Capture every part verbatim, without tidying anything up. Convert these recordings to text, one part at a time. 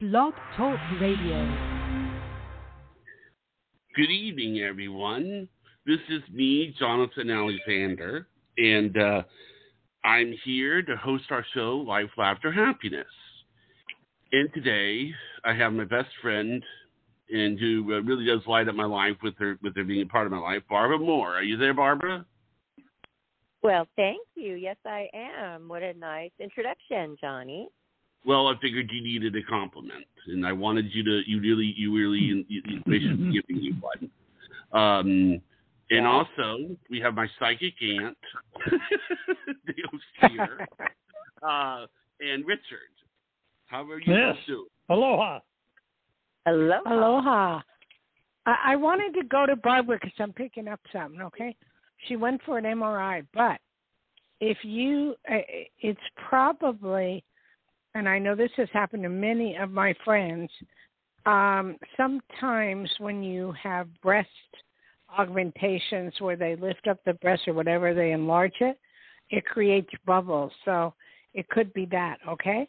Blog Talk Radio. Good evening, everyone. This is me, Jonathan Alexander, and uh, I'm here to host our show, Life, Laughter, Happiness. And today, I have my best friend, and who uh, really does light up my life with her, with her being a part of my life, Barbara Moore. Are you there, Barbara? Well, thank you. Yes, I am. What a nice introduction, Johnny. Well, I figured you needed a compliment, and I wanted you to, you really, you really, you, you, they should be giving you one. Um, and yeah. Also, we have my psychic aunt, Dale here, uh, and Richard. How are you yes. doing? Aloha. Aloha. Aloha. I, I wanted to go to Barbara because I'm picking up something, okay? She went for an M R I, but if you, it's probably, and I know this has happened to many of my friends, um, sometimes when you have breast augmentations where they lift up the breast or whatever, they enlarge it, it creates bubbles. So it could be that, okay?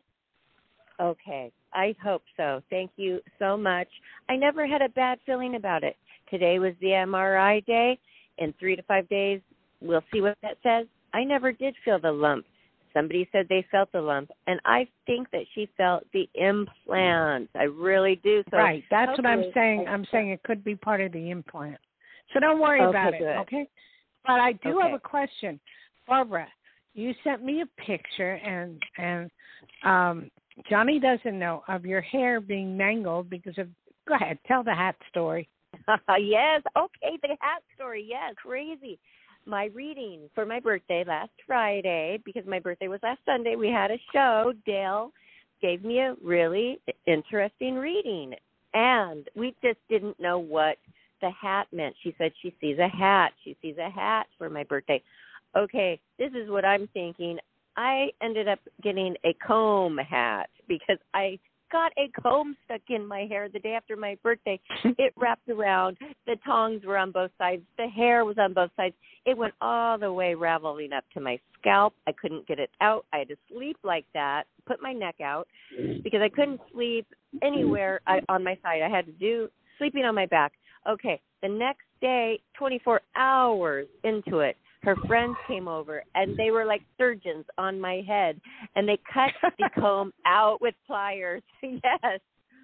Okay. I hope so. Thank you so much. I never had a bad feeling about it. Today was the M R I day. In three to five days, we'll see what that says. I never did feel the lump. Somebody said they felt the lump, and I think that she felt the implant. I really do. So right. That's what I'm saying. I'm saying it could be part of the implant. So don't worry okay, about it, good. okay? But I do okay. have a question. Barbara, you sent me a picture, and, and um, Johnny doesn't know, of your hair being mangled because of, go ahead, tell the hat story. Yes. Okay, the hat story. Yes, crazy. My reading for my birthday last Friday, because my birthday was last Sunday, we had a show. Dale gave me a really interesting reading, and we just didn't know what the hat meant. She said she sees a hat. She sees a hat for my birthday. Okay, this is what I'm thinking. I ended up getting a comb hat because I got a comb stuck in my hair the day after my birthday. It wrapped around. The tongs were on both sides. The hair was on both sides. It went all the way raveling up to my scalp. I couldn't get it out. I had to sleep like that, put my neck out, because I couldn't sleep anywhere I, on my side. I had to do sleeping on my back. Okay, the next day, twenty-four hours into it, her friends came over, and they were like surgeons on my head, and they cut the comb out with pliers. Yes.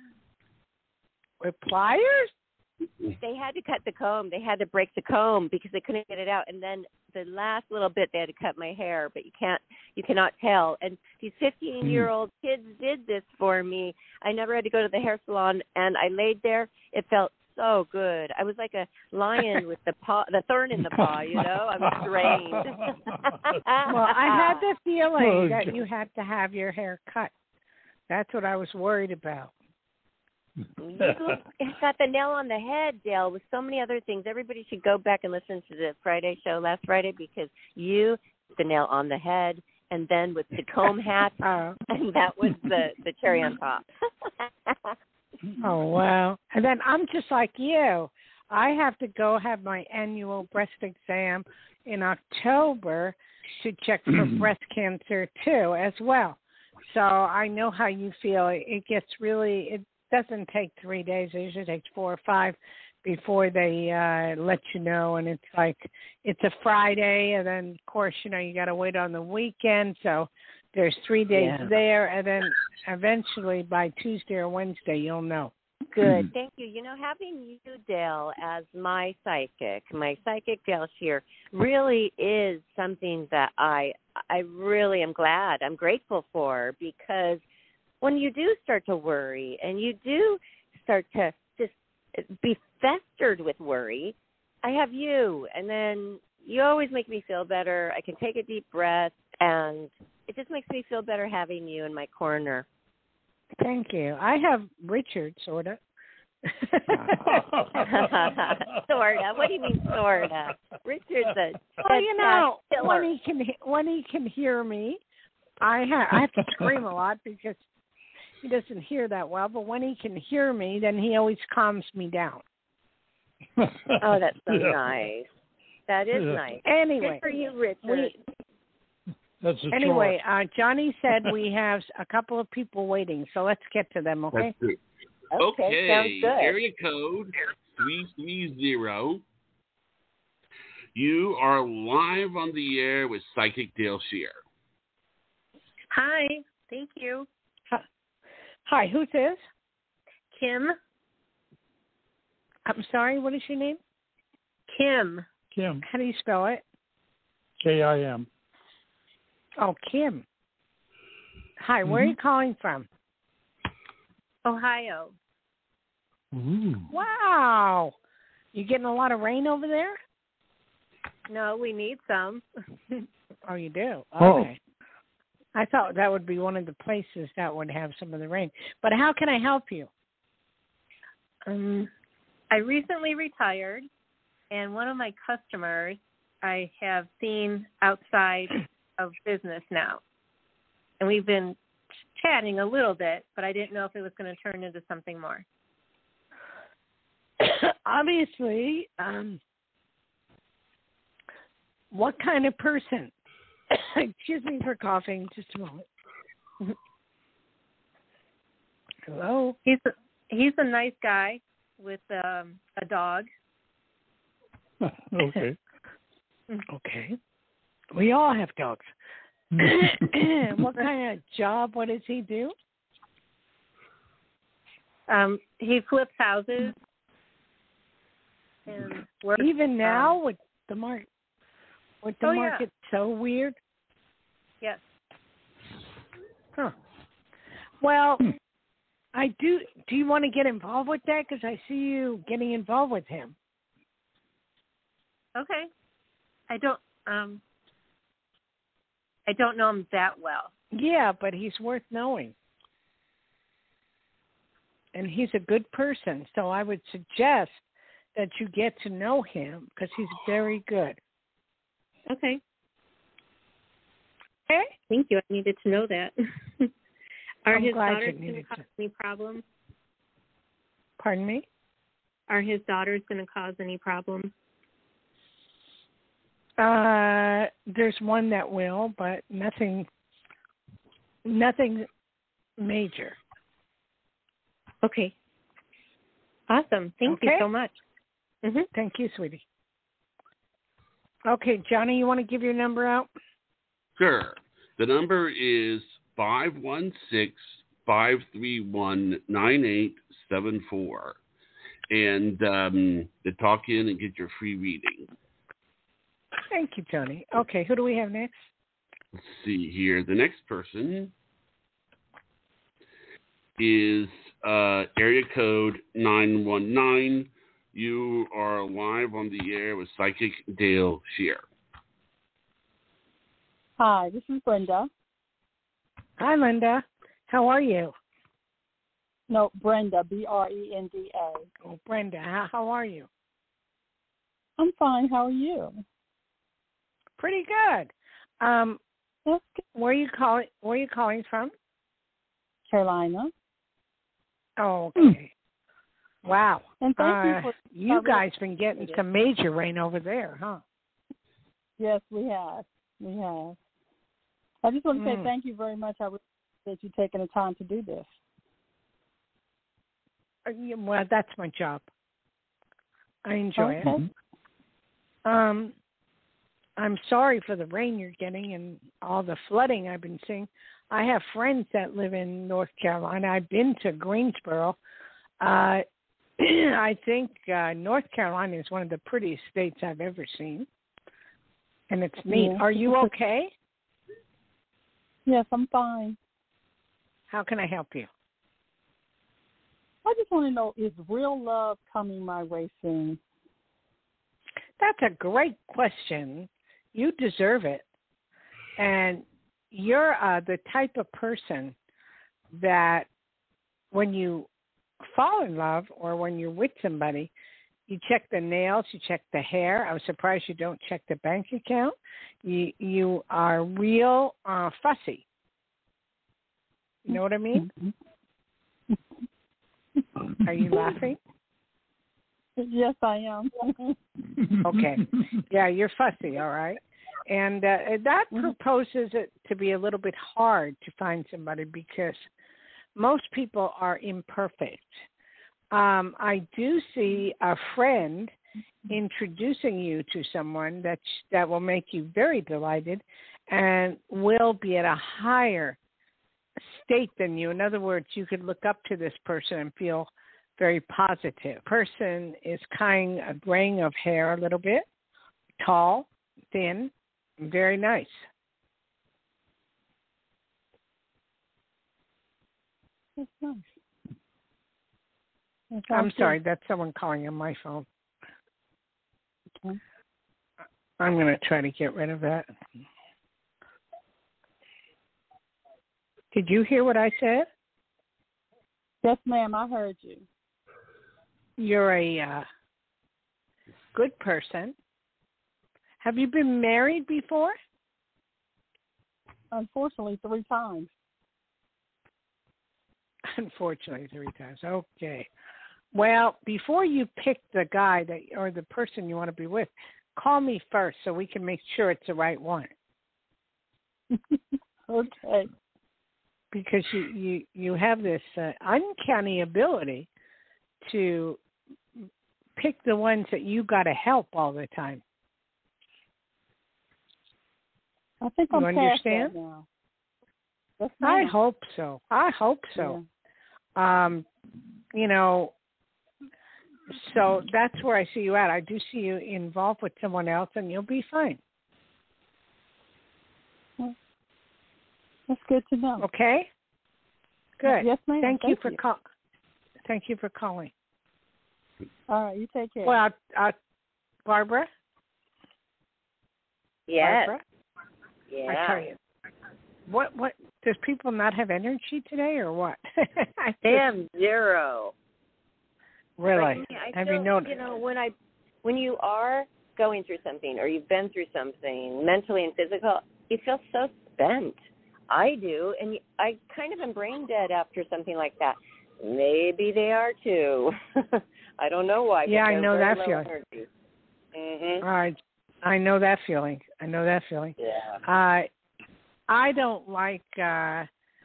With pliers? They had to cut the comb. They had to break the comb because they couldn't get it out. And then the last little bit, they had to cut my hair, but you can't, you cannot tell. And these fifteen-year-old kids did this for me. I never had to go to the hair salon, and I laid there. It felt so good. I was like a lion with the paw, the thorn in the paw, you know. I was trained. Well, I had the feeling Oh, that God. you had to have your hair cut. That's what I was worried about. You got the nail on the head, Dale, with so many other things. Everybody should go back and listen to the Friday show last Friday, because you hit the nail on the head, and then with the comb hat, Oh. and that was the, the cherry on top. Oh, wow. And then I'm just like you. I have to go have my annual breast exam in October to check for breast cancer, too, as well. So I know how you feel. It gets really, it doesn't take three days. It usually takes four or five before they uh, let you know. And it's like, it's a Friday, and then, of course, you know, you got to wait on the weekend. So there's three days Yeah. there, and then eventually by Tuesday or Wednesday, you'll know. Good. Thank you. You know, having you, Dale, as my psychic, my psychic Dale Shear, really is something that I I really am glad, I'm grateful for, because when you do start to worry and you do start to just be festered with worry, I have you, and then you always make me feel better. I can take a deep breath, and it just makes me feel better having you in my corner. Thank you. I have Richard, sort of. Sorta. What do you mean, sorta? Richard's a well, you know, killer. when he can when he can hear me, I have I have to scream a lot because he doesn't hear that well. But when he can hear me, then he always calms me down. Oh, that's so Yeah. nice. That is Yeah. nice. Anyway, Good for you, Richard. we That's a Anyway, chore. uh, Johnny said we have a couple of people waiting, so let's get to them, okay? That's good. Okay, Okay, sounds good. area code three three zero. You are live on the air with Psychic Dale Shear. Hi, thank you. Hi, who's this? Kim. I'm sorry, what is your name? Kim. Kim, How do you spell it? K I M. Oh, Kim. Hi, where Mhm. are you calling from? Ohio. Ooh. Wow. You getting a lot of rain over there? No, we need some. Oh, you do? Oh. Okay. I thought that would be one of the places that would have some of the rain. But how can I help you? Um, I recently retired, and one of my customers I have seen outside of business now. And we've been chatting a little bit, but I didn't know if it was going to turn into something more. Obviously, um, what kind of person? Excuse me for coughing. Just a moment. Hello? He's a, he's a nice guy with um, a dog. Okay. Okay. We all have dogs. What kind of job? What does he do? Um, he flips houses. And works, Even now um, with the market, with the oh, yeah. market so weird. Yes. Huh. Well, I do. Do you want to get involved with that? Because I see you getting involved with him. Okay. I don't. Um. I don't know him that well. Yeah, but he's worth knowing. And he's a good person, so I would suggest that you get to know him because he's very good. Okay. Okay? Thank you. I needed to know that. Are I'm his glad you daughters going to needed cause to. any problems? Pardon me? Are his daughters going to cause any problems? Uh, there's one that will, but nothing, nothing major. Okay. Awesome. Thank Okay. you so much. Mm-hmm. Thank you, sweetie. Okay, Johnny, you want to give your number out? Sure. The number is five one six, five three one, nine eight seven four. And um, to talk in and get your free reading. Thank you, Johnny. Okay, who do we have next? Let's see here. The next person is uh, area code nine one nine. You are live on the air with Psychic Dale Shear. Hi, this is Brenda. Hi, Linda. How are you? No, Brenda, B R E N D A. Oh, Brenda, how, how are you? I'm fine. How are you? Pretty good. Um, That's good. where are you calling? Where are you calling from? Carolina. Oh, okay. Wow. And thank Uh, you for you covering- guys been getting some major rain over there, huh? Yes, we have. We have. I just want to Mm. say thank you very much. I appreciate you taking the time to do this. Uh, yeah, Well, that's my job. I enjoy Okay. it. Um, I'm sorry for the rain you're getting and all the flooding I've been seeing. I have friends that live in North Carolina. I've been to Greensboro. Uh, I think uh, North Carolina is one of the prettiest states I've ever seen. And it's neat. Yeah. Are you okay? Yes, I'm fine. How can I help you? I just want to know, is real love coming my way soon? That's a great question. You deserve it. And you're uh, the type of person that when you fall in love or when you're with somebody, you check the nails, you check the hair. I was surprised you don't check the bank account. You you are real uh, fussy. You know what I mean? Are you laughing? Yes, I am. Okay. Yeah, you're fussy, all right. and uh, that proposes it to be a little bit hard to find somebody because most people are imperfect. Um, I do see a friend introducing you to someone that that will make you very delighted and will be at a higher state than you. In other words, you could look up to this person and feel very positive. Person is kind of graying of hair a little bit, tall, thin, very nice. That's nice. That's I'm awesome. sorry, that's someone calling on my phone. Okay. I'm going to try to get rid of that. Did you hear what I said? Yes, ma'am, I heard you. You're a uh, good person. Have you been married before? Unfortunately, three times. Unfortunately, three times. Okay. Well, before you pick the guy that or the person you want to be with, call me first so we can make sure it's the right one. Okay. Because you, you, you have this uh, uncanny ability to pick the ones that you got to help all the time. I think You I'm past understand? that now. Yes, I ma'am. hope so. I hope so. Yeah. Um, you know, so that's where I see you at. I do see you involved with someone else, and you'll be fine. That's good to know. Okay? Good. Yes, ma'am. Thank, Thank you for you. call. Thank you for calling. All right, you take care. Well, uh, Barbara. Yes. Barbara. Yeah. I tell you, what what does people not have energy today, or what? I They have zero. Really? Like, I have feel, you noticed? You know, when I, when you are going through something, or you've been through something mentally and physical, you feel so spent. I do, and I kind of am brain dead after something like that. Maybe they are too. I don't know why. Yeah, but I know very that low feeling. energy. Mhm. I I know that feeling. I know that feeling. Yeah. I I don't like uh,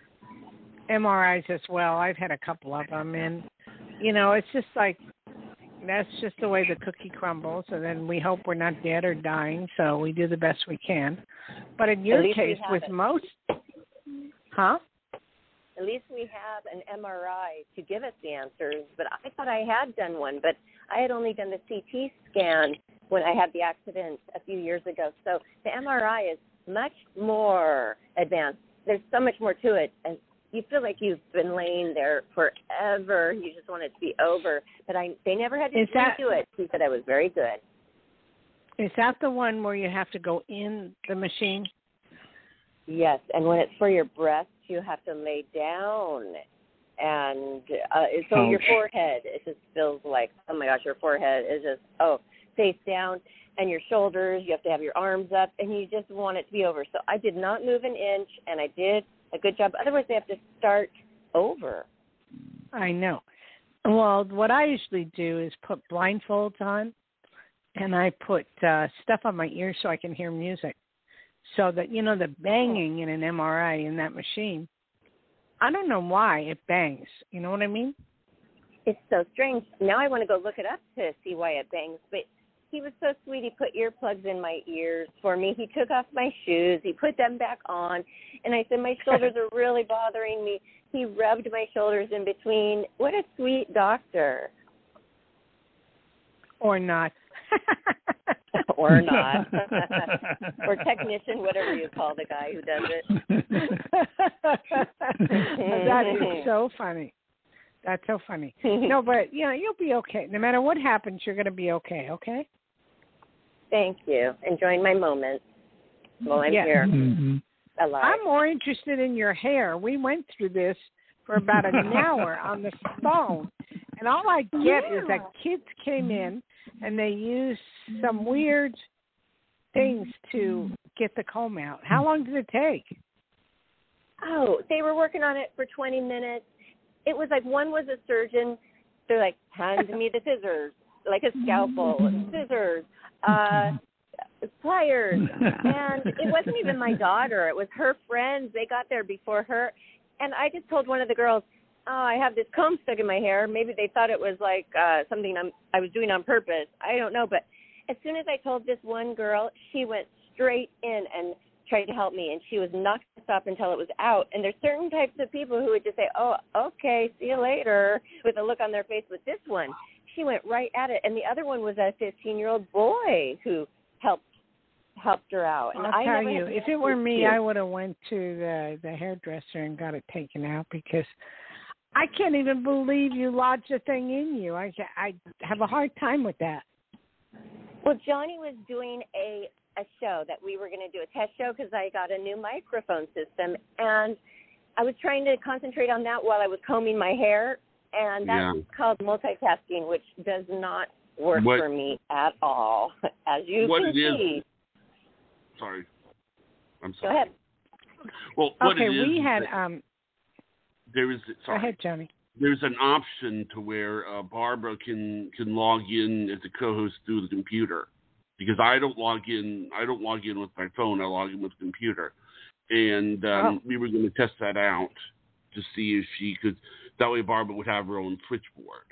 M R Is as well. I've had a couple of them, and you know, it's just like that's just the way the cookie crumbles. And then we hope we're not dead or dying, so we do the best we can. But in your At least we case, have with it. most, huh? At least we have an M R I to give us the answers. But I thought I had done one, but I had only done the C T scan when I had the accident a few years ago. So the M R I is much more advanced. There's so much more to it, and you feel like you've been laying there forever. You just want it to be over. But I, they never had to Is that- do it. She said I was very good. Is that the one where you have to go in the machine? Yes, and when it's for your breast, you have to lay down. And uh, so Ouch. your forehead, it just feels like, oh, my gosh, your forehead is just, oh, face down. And your shoulders, you have to have your arms up, and you just want it to be over. So I did not move an inch, and I did a good job. Otherwise, they have to start over. I know. Well, what I usually do is put blindfolds on, and I put uh, stuff on my ears so I can hear music. So that, you know, the banging in an M R I in that machine, I don't know why it bangs. You know what I mean? It's so strange. Now I want to go look it up to see why it bangs. But he was so sweet. He put earplugs in my ears for me. He took off my shoes. He put them back on. And I said, my shoulders are really bothering me. He rubbed my shoulders in between. What a sweet doctor. Or not. Or not. Or technician, whatever you call the guy who does it. That is so funny. That's so funny. No, but, you know, you'll be okay. No matter what happens, you're going to be okay, okay? Thank you. Enjoying my moments while I'm Yes. here Mm-hmm. alive. I'm more interested in your hair. We went through this for about an hour on the phone, and all I get is that kids came in and they used some weird things to get the comb out. How long did it take? Oh, they were working on it for twenty minutes. It was like one was a surgeon. They're like, hand me the scissors, like a scalpel, scissors. Uh, pliers. And it wasn't even my daughter. It was her friends. They got there before her. And I just told one of the girls, oh, I have this comb stuck in my hair. Maybe they thought it was like uh, something I'm, I was doing on purpose. I don't know. But as soon as I told this one girl, she went straight in and tried to help me. And she was not going to stop until it was out. And there's certain types of people who would just say, oh, okay, see you later, with a look on their face. With this one, she went right at it. And the other one was a fifteen-year-old boy who helped helped her out. And I'll I tell never you, had if it were me, I would have went to the, the hairdresser and got it taken out because I can't even believe you lodged a thing in you. I, I have a hard time with that. Well, Johnny was doing a, a show that we were going to do, a test show, because I got a new microphone system. And I was trying to concentrate on that while I was combing my hair. And that's Yeah. called multitasking, which does not work What- for me at all, as you What can it is- see. Sorry. I'm Go sorry. ahead. Well, what Okay, it is we is had, that um, there is go sorry. ahead, Johnny. There's an option to where uh, Barbara can, can log in as a co-host through the computer, because I don't log in. I don't log in with my phone. I log in with the computer, and um, Oh. we were going to test that out to see if she could. That way, Barbara would have her own switchboard.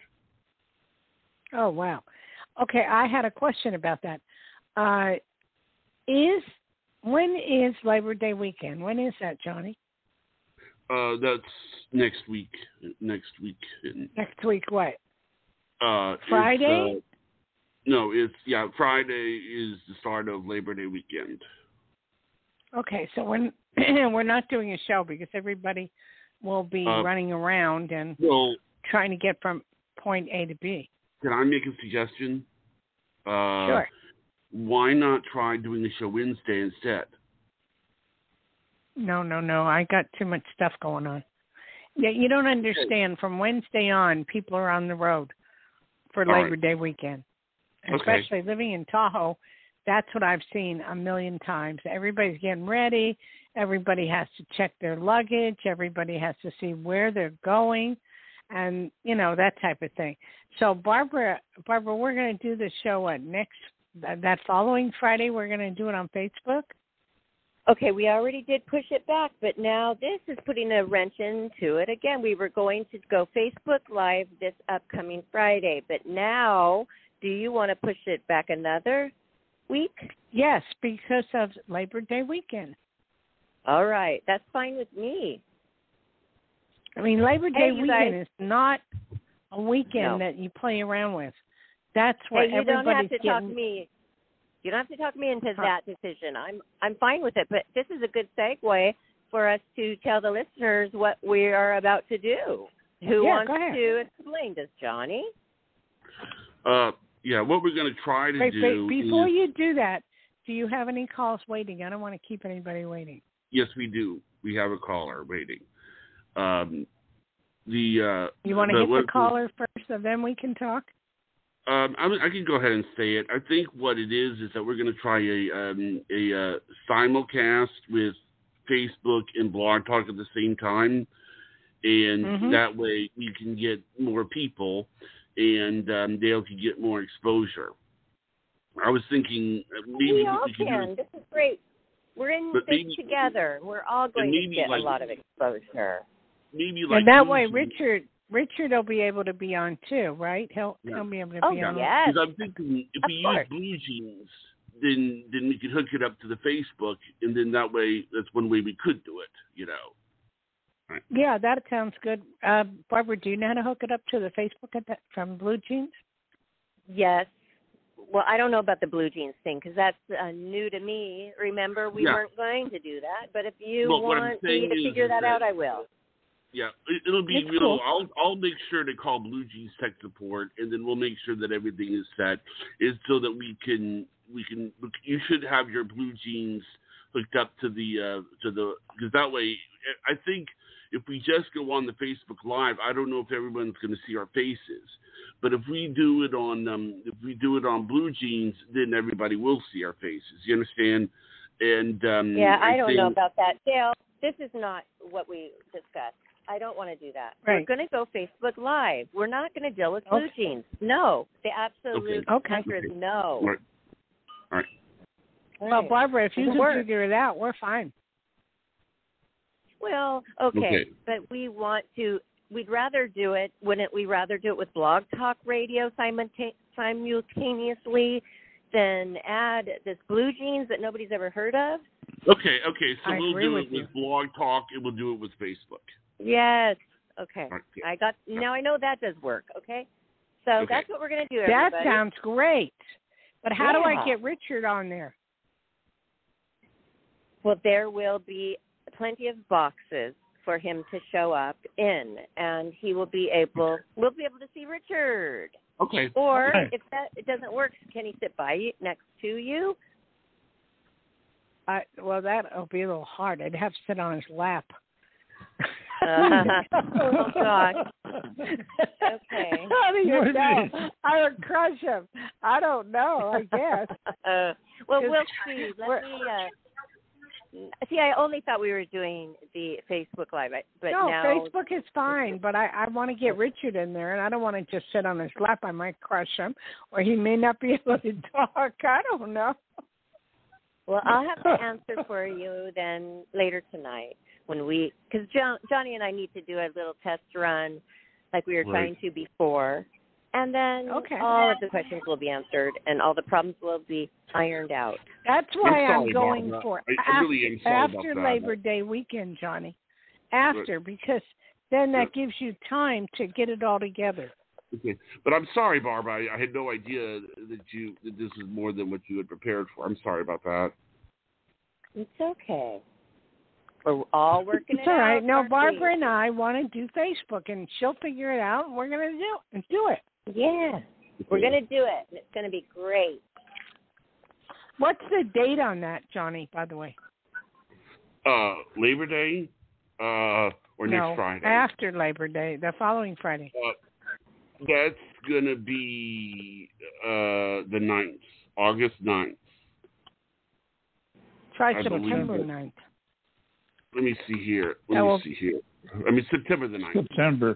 Oh, wow. Okay, I had a question about that. Uh, is when is Labor Day weekend? When is that, Johnny? Uh, that's next week. Next week. Next week, what? Uh, Friday? It's, uh, no, it's yeah. Friday is the start of Labor Day weekend. Okay, so when we're not doing a show because everybody will be Uh, running around and Well, trying to get from point A to B. can I make a suggestion? Uh, Sure. Why not try doing the show Wednesday instead? No, no, no. I got too much stuff going on. Yeah, you don't understand. From Wednesday on, people are on the road for All Labor right. Day weekend. Okay. Especially living in Tahoe, that's what I've seen a million times. Everybody's getting ready. Everybody has to check their luggage. Everybody has to see where they're going, and you know that type of thing. So, Barbara, Barbara, we're going to do the show at next that following Friday. We're going to do it on Facebook. Okay, we already did push it back, but now this is putting a wrench into it. Again, we were going to go Facebook Live this upcoming Friday, but now do you want to push it back another week? Yes, because of Labor Day weekend. All right, that's fine with me. I mean, Labor Day Hey, you weekend guys. is not a weekend No. that you play around with. That's what Hey, you don't have everybody's to talk getting. me. You don't have to talk me into Huh. that decision. I'm I'm fine with it, but this is a good segue for us to tell the listeners what we are about to do. Who Yeah, wants go ahead. to explain this, Johnny? Uh, yeah, what we're going to try to Wait, do wait, before is, you do that, do you have any calls waiting? I don't want to keep anybody waiting. yes, we do. We have a caller waiting. Um, the uh, You want to the- hit what- the caller first, and then we can talk? Um, I, I can go ahead and say it. I think what it is is that we're going to try a um, a uh, simulcast with Facebook and Blog Talk at the same time, and Mhm. that way we can get more people, and um, they can get more exposure. I was thinking uh, maybe we all we could can. do, This is great. We're in But this maybe- together. We're all going to maybe get like- a lot of exposure. maybe like and that way, Tuesday. Richard Richard will be able to be on too, right? He'll Yeah. he'll be able to Oh, be on. yes. Because I'm thinking if Of we course. use Blue Jeans, then then we could hook it up to the Facebook, and then that way, that's one way we could do it, you know. Yeah, that sounds good. Uh, Barbara, do you know how to hook it up to the Facebook at that, from Blue Jeans? Yes. Well, I don't know about the blue jeans thing because that's uh, new to me. Remember, we Yeah. weren't going to do that. But if you Well, what I'm want me saying to is figure that that- out, I will. Yeah, it, it'll be It's real. cool. I'll I'll make sure to call Blue Jeans tech support, and then we'll make sure that everything is set, is so that we can we can. You should have your Blue Jeans hooked up to the uh, to the because that way, I think if we just go on the Facebook Live, I don't know if everyone's going to see our faces, but if we do it on um, if we do it on Blue Jeans, then everybody will see our faces. You understand? And um, Yeah, I, don't think, know about that. Dale, this is not what we discussed. I don't want to do that. Right. We're going to go Facebook Live. We're not going to deal with blue Okay. jeans. No. The absolute Okay. answer is Okay. no. Right. All right. Well, Barbara, if you Doesn't can work. figure it out, we're fine. Well, okay, Okay. but we want to. We'd rather do it. Wouldn't we rather do it with Blog Talk Radio simulta- simultaneously than add this Blue Jeans that nobody's ever heard of? Okay, okay. So I we'll agree do with it with you. Blog Talk and we'll do it with Facebook. Yes. Okay. All right, yeah. I got. Now I know that does work. Okay. So Okay. that's what we're going to do. That Everybody. sounds great. But how do I Yeah. get Richard on there? Well, there will be plenty of boxes for him to show up in, and he will be able. We'll be able to see Richard. Okay. Or Okay. if that it doesn't work, can he sit by you, next to you? I, well, that'll be a little hard. I'd have to sit on his lap. Uh, oh gosh. Okay. How do you What know? is- I would crush him. I don't know. I guess. Uh, well, we'll We're- see. Let me. Uh, see, I only thought we were doing the Facebook Live, I- but no, now Facebook is fine, but I, I want to get Richard in there, and I don't want to just sit on his lap. I might crush him, or he may not be able to talk. I don't know. Well, I'll have the answer for you then later tonight when we, because John, Johnny and I need to do a little test run like we were Right. trying to before. And then Okay. all of the questions will be answered and all the problems will be ironed out. That's why I'm I'm, sorry, going Barbara. for I- I after, really am sorry about after that. Labor Day weekend, Johnny. After, because then that gives you time to get it all together. Okay. But I'm sorry, Barbara. I, I had no idea that you that this is more than what you had prepared for. I'm sorry about that. It's okay. We're all working It's it all out. right. No, aren't Barbara we? and I want to do Facebook, and she'll figure it out, and we're going to do do it. Yeah. We're going to do it, and it's going to be great. What's the date on that, Johnny, by the way? Uh, Labor Day, uh, or no, next Friday. after Labor Day, the following Friday. Uh, that's gonna be uh the ninth, August ninth. Try I believe September it. ninth. Let me see here. Let That me will- see here. I mean September the ninth. September.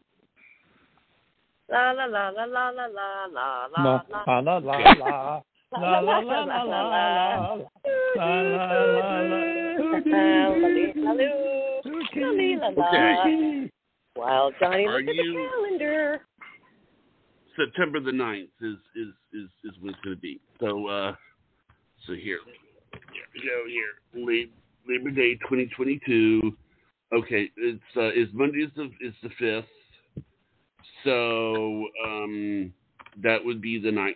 La la la la la la la la La la la la la la. La la la la la la. La la la la. Okay. Well, Johnny, Are look at you- the calendar. September the ninth is is is is what it's gonna be. So uh, so here, here we go here. Labor, Labor Day twenty twenty-two. Okay, it's uh, is Monday is the is the fifth. So um, that would be the ninth.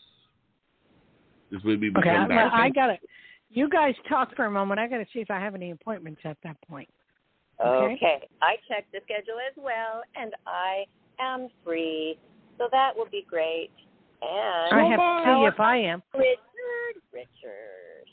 This would be Okay, I, come back. I got it. You guys talk for a moment. I got to see if I have any appointments at that point. Okay. Okay. I checked the schedule as well, and I am free, so that will be great. And I have to see if I am. Richard, Richard.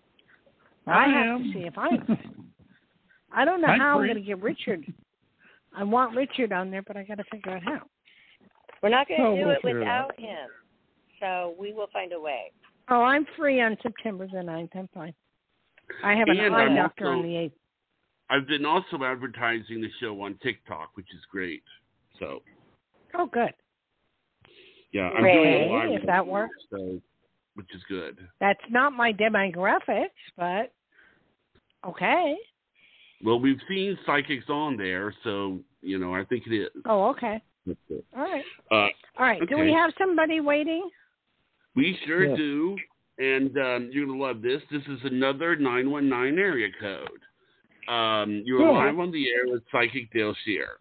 I, I have am. to see if I am. I don't know I'm how free. I'm going to get Richard. I want Richard on there, but I got to figure out how. We're not going to Oh, do we'll it figure it out. without him, so we will find a way. Oh, I'm free on September the ninth. I'm fine. I have an And eye I'm doctor also- on the eighth. I've been also advertising the show on TikTok, which is great. So Oh, good. yeah, I'm doing Great, a live if that works. so which is good. That's not my demographics, but okay. Well, we've seen psychics on there, so you know I think it is. Oh, okay. That's it. All right. Uh, All right. Do Okay. we have somebody waiting? we sure Yes. do, and um, you're gonna love this. This is another nine one nine area code. Um, you're Cool. live on the air with Psychic Dale Shear.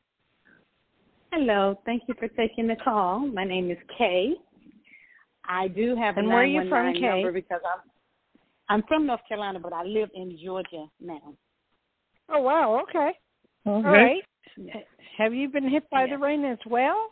Hello. Thank you for taking the call. My name is Kay. I do have And a where are you from, nine one nine Kay? number because I'm I'm from North Carolina, but I live in Georgia now. Oh, wow. Okay. All Okay. right. Have you been hit by Yes. the rain as well?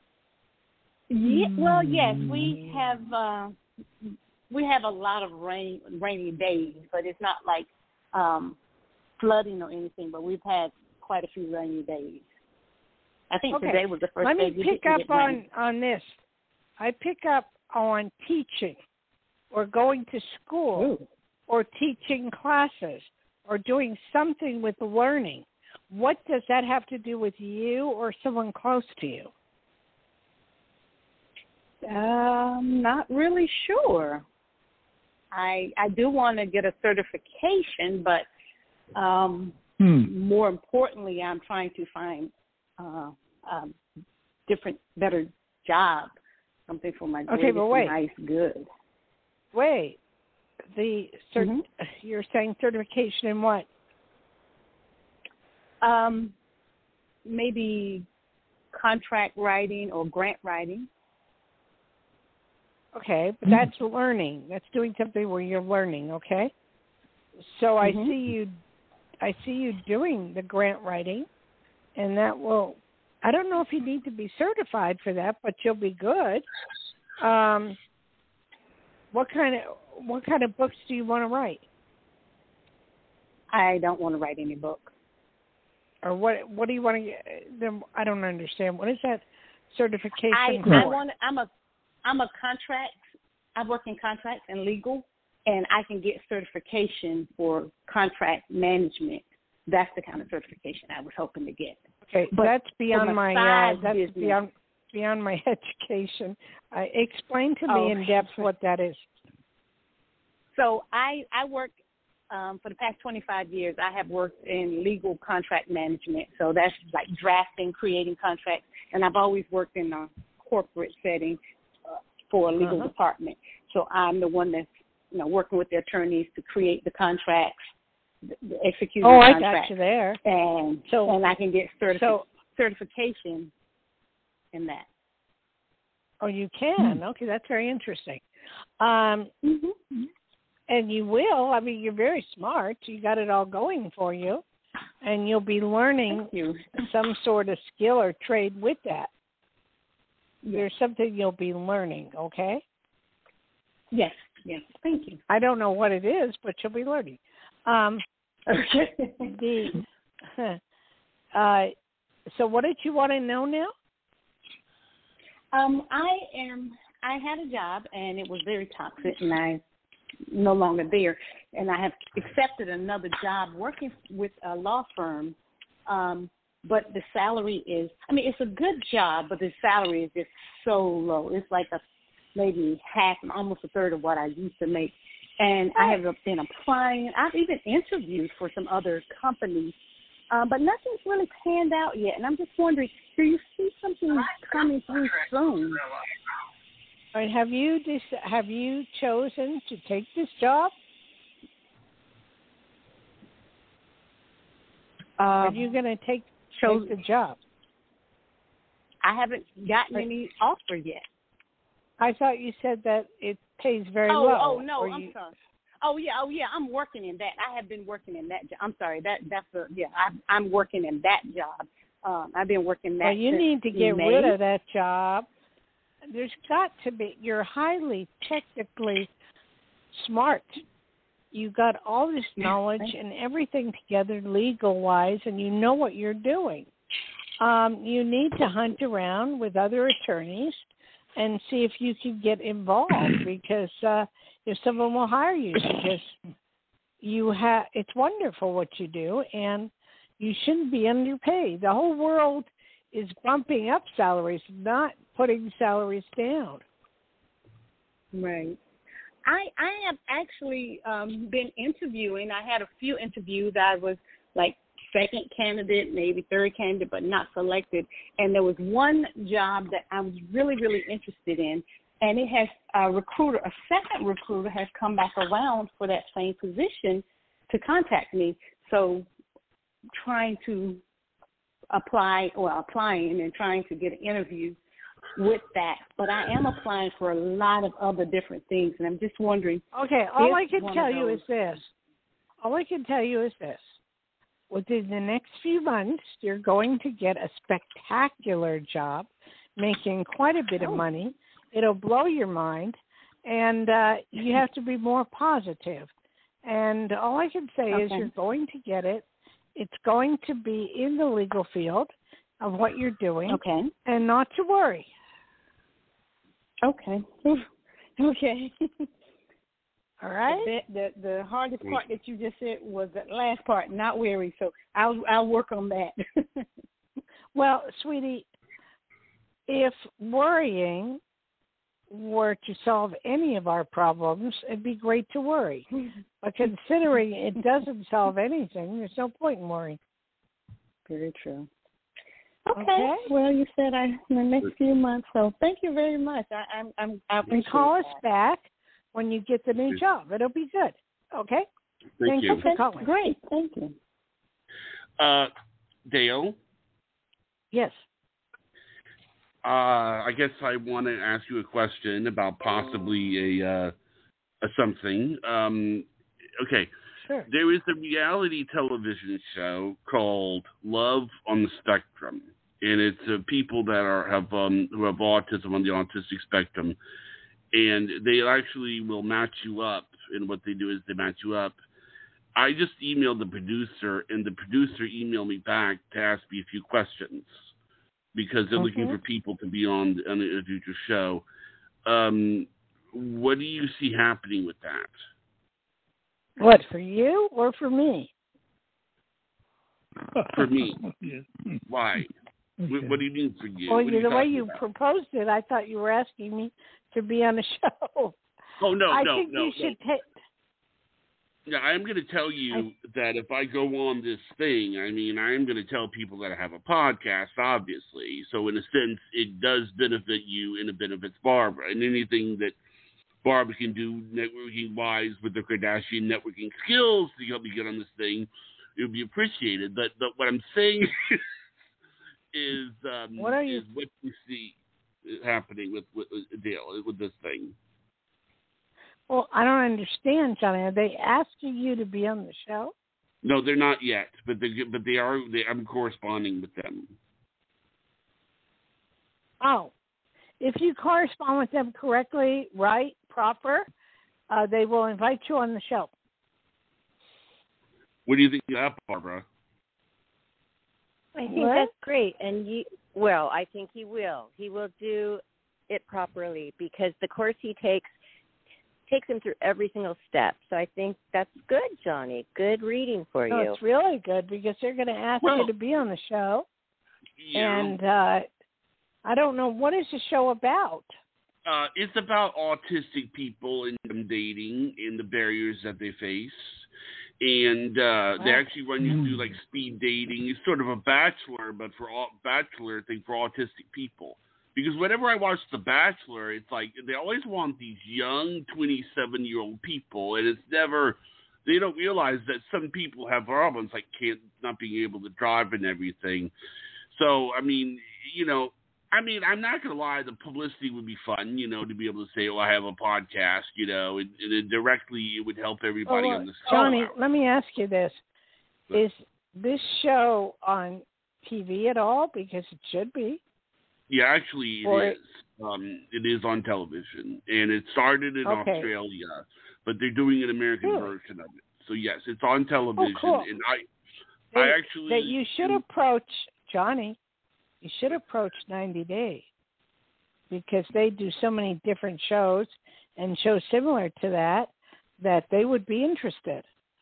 Yeah, well, yes, we have uh, we have a lot of rain rainy days, but it's not like um, flooding or anything. But we've had quite a few rainy days. I think Okay. today was the first Let day me we pick didn't up get on, rain. on this. I pick up on teaching or going to school Ooh. or teaching classes or doing something with learning. What does that have to do with you or someone close to you? Um, not really sure. I I do want to get a certification, but um, Hmm. more importantly, I'm trying to find uh, um, different, better job, something for my Okay, greatest but wait. and highest good. Wait, the cert- Mhm. you're saying certification in what? Um, maybe contract writing or grant writing. Okay, but that's learning. That's doing something where you're learning. Okay, so I Mhm. see you, I see you doing the grant writing, and that will. I don't know if you need to be certified for that, but you'll be good. Um, what kind of what kind of books do you want to write, I don't want to write any books. or what? What do you want to? Then I don't understand. What is that certification I, for? I want. I'm a I'm a contract. I work in contracts and legal, and I can get certification for contract management. That's the kind of certification I was hoping to get. Okay, But that's beyond for my. my Uh, side that's business- beyond beyond my education. Uh, explain to me Oh, in depth what that is. So I I work um, for the past twenty-five years. I have worked in legal contract management. So that's like drafting, creating contracts, and I've always worked in a corporate setting uh, for a legal Uh-huh. department. So I'm the one that's you know working with the attorneys to create the contracts, the, the execute Oh, the I contracts, got you there. and So- and I can get certifi- So, certification in that. oh, you can. Okay, that's very interesting. Um, Mm-hmm. and you will. I mean, you're very smart. You got it all going for you, and you'll be learning Thank you. some sort of skill or trade with that. There's something you'll be learning. Okay. Yes, yes. Thank you. I don't know what it is, but you'll be learning. Um, Okay. the uh, so what did you want to know now? Um, I am. I had a job, and it was very toxic, and I no longer there. And I have accepted another job working with a law firm. Um, but the salary is. I mean, it's a good job, but the salary is just so low. It's like a maybe half, almost a third of what I used to make. And I have been applying. I've even interviewed for some other companies, uh, but nothing's really panned out yet. And I'm just wondering, do you see something coming through soon? All right, have you dis- have you chosen to take this job? Um, Are you going to take, chose- take the job? I haven't gotten any offer yet. I thought you said that it pays very oh, low. oh no, or I'm you, sorry. Oh yeah, oh yeah, I'm working in that. I have been working in that job. I'm sorry, that that's a yeah. I'm I'm working in that job. Um, I've been working that. Well, you since need to get May. rid of that job. There's got to be. You're highly technically smart. You got all this knowledge and everything together legal wise, and you know what you're doing. Um, you need to hunt around with other attorneys and see if you can get involved, because uh, if someone will hire you, because you have, it's wonderful what you do, and you shouldn't be underpaid. The whole world is bumping up salaries, not putting salaries down. Right. I I have actually um, been interviewing. I had a few interviews. I was like second candidate, maybe third candidate, but not selected. And there was one job that I was really, really interested in, and it has a recruiter, a second recruiter has come back around for that same position to contact me. So trying to apply, or applying and trying to get an interview with that. But I am applying for a lot of other different things, and I'm just wondering. Okay, all I if can one tell of you those- is this. All I can tell you is this. Within the next few months, you're going to get a spectacular job, making quite a bit of Oh. money. It'll blow your mind, and uh, you have to be more positive. And all I can say is Okay. you're going to get it. It's going to be in the legal field of what you're doing, Okay. and not to worry. Okay. Okay. All right? The, the the hardest part that you just said was the last part, not weary. So I'll I'll work on that. Well, sweetie, if worrying were to solve any of our problems, it'd be great to worry. But considering it doesn't solve anything, there's no point in worrying. Very true. Okay. Okay. Well, you said I in the next few months, so thank you very much. I, I'm I'm I And appreciate call us that. back when you get the new job. It'll be good. Okay? Thank Thank you. you for calling. Great. Thank you. Uh, Dale, Yes. uh, I guess I want to ask you a question about possibly a, uh, a something. Um, okay. Sure. There is a reality television show called Love on the Spectrum, and it's uh, people that are have um, who have autism on the autistic spectrum, and they actually will match you up. And what they do is they match you up. I just emailed the producer, and the producer emailed me back to ask me a few questions because they're looking Mhm. for people to be on, on a future show. Um, what do you see happening with that? What, for you or for me? For me. Yeah. Why? Okay. What, what do you mean for you? Well, What are you, the way talking you about? proposed it, I thought you were asking me to be on the show. Oh, no, I no, think no, you no. should take. Yeah, I'm going to tell you that if I go on this thing, I mean, I'm going to tell people that I have a podcast, obviously. So in a sense, it does benefit you and it benefits Barbara. And anything that Barbara can do networking-wise with the Kardashian networking skills to help me get on this thing, it would be appreciated. But, but what I'm saying is, um, What are you- is what you see happening with, with, with Dale, with this thing. Well, I don't understand, Johnny. Are they asking you to be on the show? No, they're not yet, but they but they are. They, I'm corresponding with them. Oh, if you correspond with them correctly, right, proper, uh, they will invite you on the show. What do you think of that, Barbara? I think What? that's great. And you, well, I think he will. He will do it properly because the course he takes takes him through every single step. So I think that's good, Johnny. Good reading for No, you. it's really good because they're going to ask Well, you to be on the show. Yeah. And uh, I don't know, what is the show about? Uh, it's about autistic people and them dating and the barriers that they face. And uh, they Wow. actually run you through like speed dating. It's sort of a bachelor, but for all, bachelor thing for autistic people. Because whenever I watch The Bachelor, it's like they always want these young twenty-seven-year-old people, and it's never – they don't realize that some people have problems like can't not being able to drive and everything. So, I mean, you know, I mean, I'm not going to lie, the publicity would be fun, you know, to be able to say, oh, I have a podcast, you know, and, and it directly it would help everybody Well, on the show. Johnny, out. let me ask you this. What? Is this show on T V at all? Because it should be. Yeah, actually, it Or- is. Um, it is on television, and it started in Okay. Australia, but they're doing an American Really? version of it. So yes, it's on television, Oh, cool. and I, That, I actually that you should approach, Johnny, you should approach ninety Day because they do so many different shows and shows similar to that that they would be interested.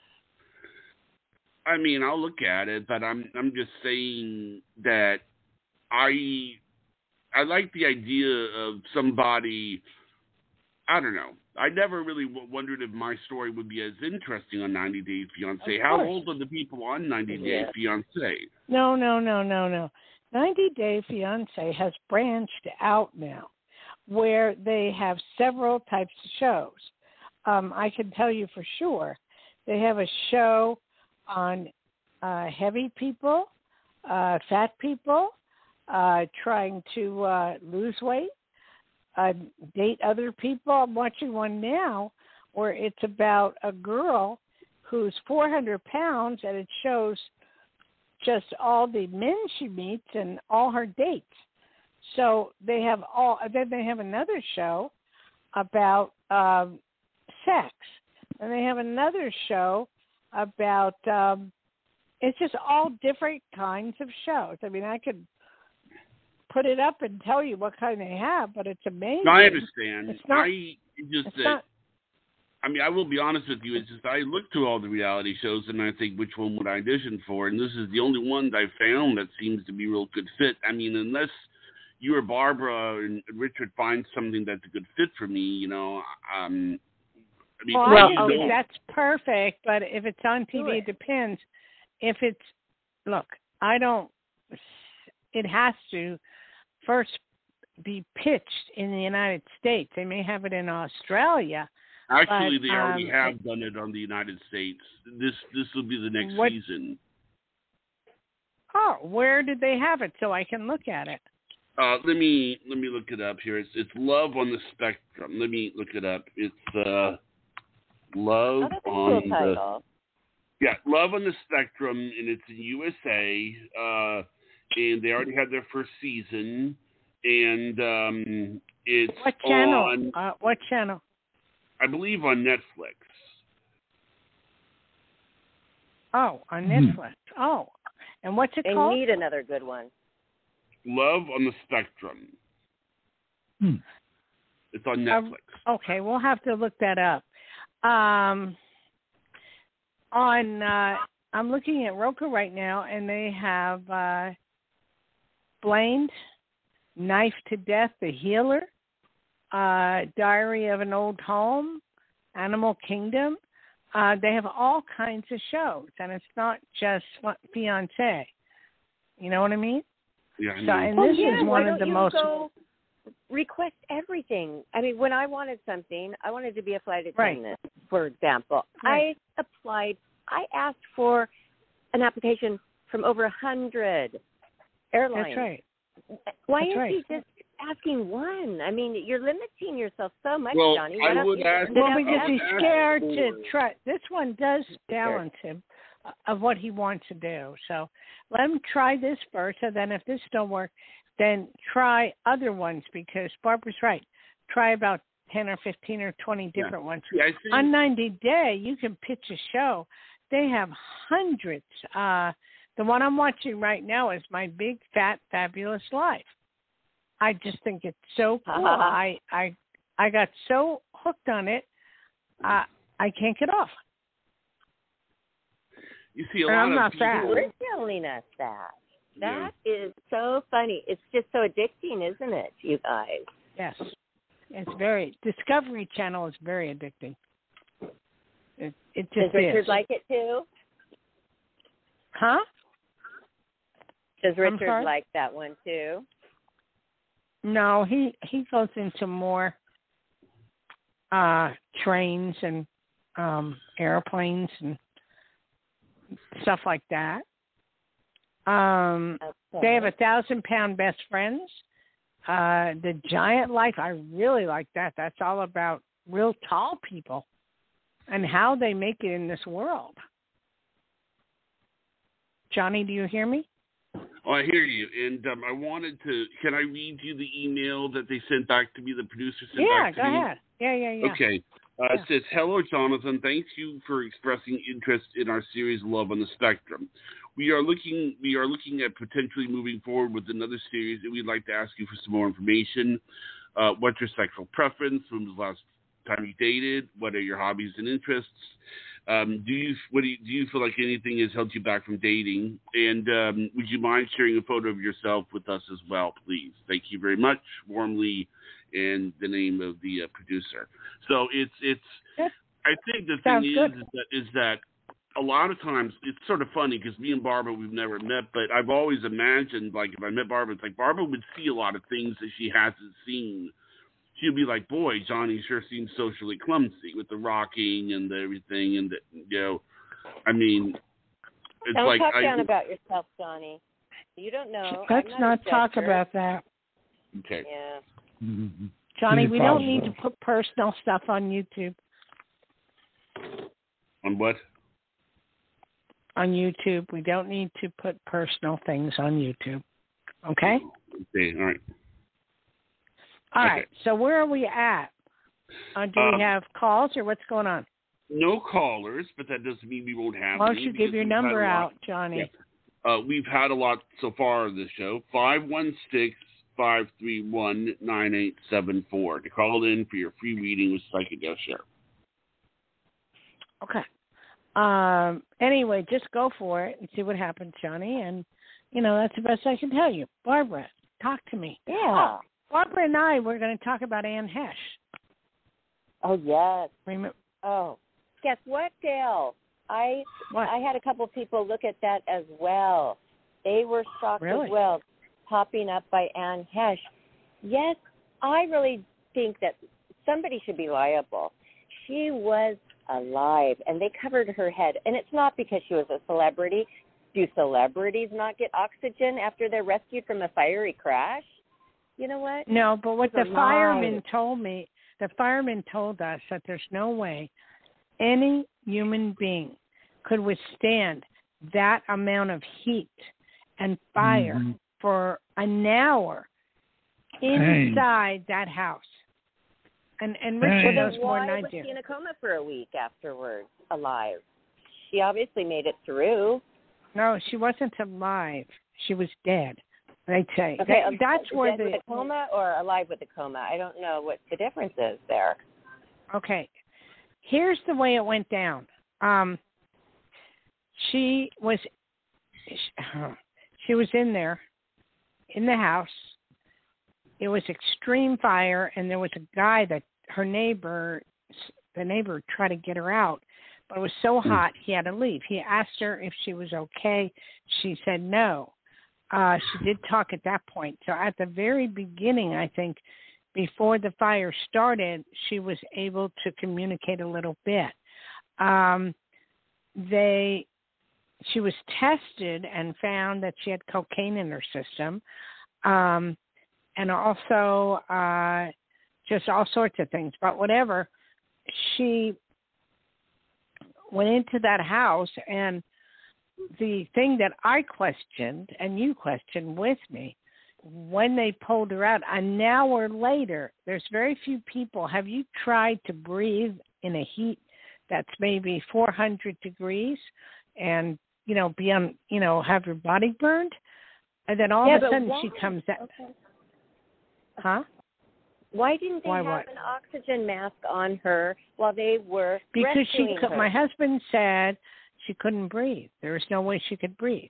I mean, I'll look at it, but I'm, I'm just saying that I, I like the idea of somebody. I don't know. I never really w- wondered if my story would be as interesting on ninety Day Fiancé. Of How course. old are the people on ninety Day Yeah. Fiancé? No, no, no, no, no. ninety Day Fiancé has branched out now where they have several types of shows. Um, I can tell you for sure they have a show on uh, heavy people, uh, fat people, uh, trying to uh, lose weight, uh, date other people. I'm watching one now where it's about a girl who's four hundred pounds and it shows just all the men she meets and all her dates. So they have all. Then they have another show about um, sex, and they have another show about. Um, it's just all different kinds of shows. I mean, I could put it up and tell you what kind they have, but it's amazing. No, I understand. It's not- I just It's that. not. I mean, I will be honest with you. It's just I look through all the reality shows and I think which one would I audition for, and this is the only one that I found that seems to be a real good fit. I mean, unless you or Barbara and Richard find something that's a good fit for me, you know, um, I mean, well, you oh, know, that's perfect. But if it's on T V, it. it depends. If it's look, I don't. It has to first be pitched in the United States. They may have it in Australia. Actually, but, they already um, have done it on the United States. This this will be the next what, season. Oh, where did they have it so I can look at it? Uh, let me let me look it up here. It's it's Love on the Spectrum. Let me look it up. It's uh, Love oh, on cool the title. yeah Love on the Spectrum, and it's in U S A. Uh, and they already had their first season, and um, it's what channel? on uh, what channel? I believe on Netflix. Oh, on Netflix. Hmm. Oh, and what's it they called? They need another good one. Love on the Spectrum. Hmm. It's on Netflix. Uh, okay, we'll have to look that up. Um, on uh, I'm looking at Roku right now, and they have uh, Blamed, Knife to Death, The Healer, uh, Diary of an Old Home, Animal Kingdom. Uh, they have all kinds of shows, and it's not just Fiancé. You know what I mean? Yeah. I so, and well, this yeah, is one of the you most. Go request everything. I mean, when I wanted something, I wanted to be a flight attendant, right. for example. Right. I applied. I asked for an application from over a hundred airlines. That's right. Why That's is right. he just asking one? I mean, you're limiting yourself so much, well, Johnny. I would ask, well, because he's scared for... to try. This one does balance him of what he wants to do. So let him try this first, and then if this don't work, then try other ones, because Barbara's right. Try about ten or fifteen or twenty different yeah. ones. Yeah, think... On ninety Day, you can pitch a show. They have hundreds. Uh, the one I'm watching right now is My Big Fat Fabulous Life. I just think it's so cool. Uh-huh. I, I I got so hooked on it, uh, I can't get off. You see a and lot I'm of not people... fat. You're telling us that. That yeah. is so funny. It's just so addicting, isn't it, you guys? Yes. It's very... Discovery Channel is very addicting. It, it just Does Richard is. like it, too? Huh? Does Richard like that one, too? No, he, he goes into more uh, trains and um, airplanes and stuff like that. Um, okay. They have a thousand pound best friends. Uh, the Giant Life, I really like that. That's all about real tall people and how they make it in this world. Johnny, do you hear me? Oh, I hear you. And um, I wanted to, can I read you the email that they sent back to me, the producer sent yeah, back to me? me? Yeah, go ahead. Yeah, yeah, yeah. Okay. Uh, yeah. It says, hello, Jonathan. Thank you for expressing interest in our series Love on the Spectrum. We are looking we are looking at potentially moving forward with another series, and we'd like to ask you for some more information. Uh, what's your sexual preference? When was the last time you dated? What are your hobbies and interests? Um, do you what do you, do you feel like anything has held you back from dating? And um, would you mind sharing a photo of yourself with us as well, please? Thank you very much. Warmly, in the name of the uh, producer. So it's it's. I think the thing is, is that is that a lot of times it's sort of funny because me and Barbara we've never met, but I've always imagined like if I met Barbara, it's like Barbara would see a lot of things that she hasn't seen. She'd be like, boy, Johnny sure seems socially clumsy with the rocking and the everything. And, the, you know, I mean, it's don't like. Don't talk I, down about yourself, Johnny. You don't know. Let's not, not talk about that. Okay. Yeah. Mm-hmm. Johnny, we don't need to put personal stuff on YouTube. On what? On YouTube. We don't need to put personal things on YouTube. Okay? Okay, all right. All okay. right, so where are we at? Uh, do um, we have calls or what's going on? No callers, but that doesn't mean we won't have Why don't any you give your number out, Johnny? Yeah. Uh, we've had a lot so far in this show. five one six, five three one, nine eight seven four to call in for your free reading with Psychic Share. Okay. Um, anyway, just go for it and see what happens, Johnny. And, you know, that's the best I can tell you. Barbara, Talk to me. Yeah. Oh, Barbara and I were going to talk about Anne Hesh. Oh, yes. Remember? Oh, guess what, Dale? I What? I had a couple people look at that as well. They were shocked Really? as well, popping up by Anne Hesh. Yes, I really think that somebody should be liable. She was alive, and they covered her head. And it's not because she was a celebrity. Do celebrities not get oxygen after they're rescued from a fiery crash? You know what? No, but what She's the alive. firemen told me, the firemen told us that there's no way any human being could withstand that amount of heat and fire Mm-hmm. for an hour inside that house. And and Richard Dang. knows Then more than why I was do. she in a coma for a week afterwards, alive? She obviously made it through. No, she wasn't alive. She was dead. They say Okay, that, um, that's where dead the with a coma or alive with a coma. I don't know what the difference is there. okay. Here's the way it went down. Um, she was she was in there in the house. It was extreme fire, and there was a guy that her neighbor, the neighbor, tried to get her out, but it was so hot he had to leave. He asked her if she was okay. She said no. Uh, she did talk at that point. So at the very beginning, I think, before the fire started, she was able to communicate a little bit. Um, they, she was tested and found that she had cocaine in her system, um, and also uh, just all sorts of things. But whatever, she went into that house, and the thing that I questioned, and you questioned with me, when they pulled her out, an hour later, there's very few people. Have you tried to breathe in a heat that's maybe four hundred degrees and, you know, be on, you know, have your body burned? And then all yeah, of a sudden why? she comes out. Okay. Huh? Why didn't they Why have what? an oxygen mask on her while they were Because she rescuing could, her? my husband said she couldn't breathe. There was no way she could breathe.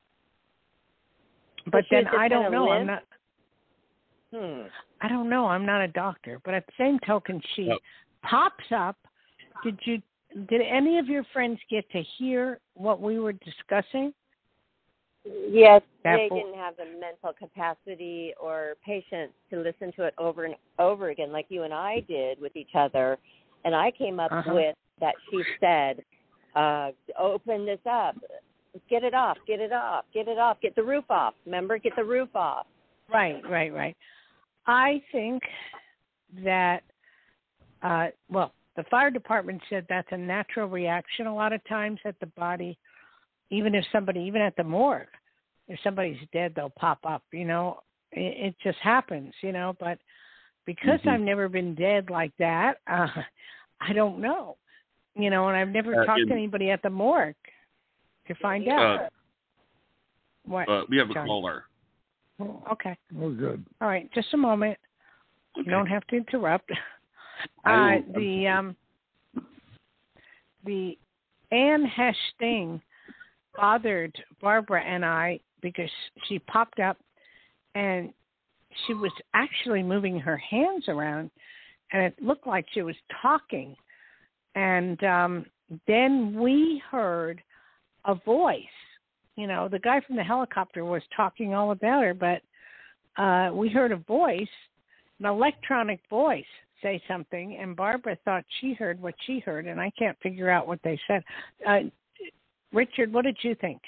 But she was then just I don't gonna know. live? I'm not. Hmm. I don't know. I'm not a doctor, but at the same token, she Yep. pops up. Did you? Did any of your friends get to hear what we were discussing? Yes, That they bo- didn't have the mental capacity or patience to listen to it over and over again like you and I did with each other. And I came up Uh-huh. with that she said, uh, open this up, get it off, get it off, get it off, get the roof off. Remember, get the roof off. Right, right, right. I think that, uh, well, the fire department said that's a natural reaction a lot of times at the body. Even if somebody, even at the morgue, if somebody's dead, they'll pop up, you know. It, it just happens, you know. But because Mhm. I've never been dead like that, uh, I don't know, you know, and I've never Uh, talked in- to anybody at the morgue to find out. Uh, what? uh, we have a John? caller. Okay. Oh, good. All right. Just a moment. You Okay. don't have to interrupt. I Uh, won't. the um, the Anne Hesh thing bothered Barbara and I because she popped up and she was actually moving her hands around, and it looked like she was talking. And um, then we heard a voice. You know, the guy from the helicopter was talking all about her, but uh, we heard a voice, an electronic voice, say something, and Barbara thought she heard what she heard, and I can't figure out what they said. Uh, Richard, what did you think?